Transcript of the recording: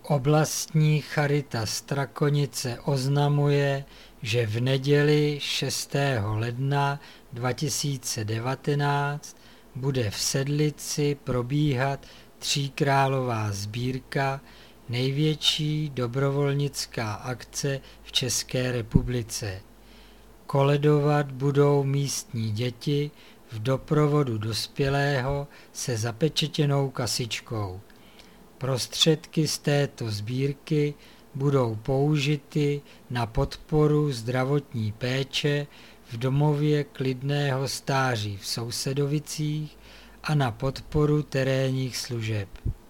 Oblastní charita Strakonice oznamuje, že v neděli 6. ledna 2019 bude v Sedlici probíhat tříkrálová sbírka, největší dobrovolnická akce v České republice. Koledovat budou místní děti v doprovodu dospělého se zapečetěnou kasičkou. Prostředky z této sbírky budou použity na podporu zdravotní péče v domově klidného stáří v Sousedovicích a na podporu terénních služeb.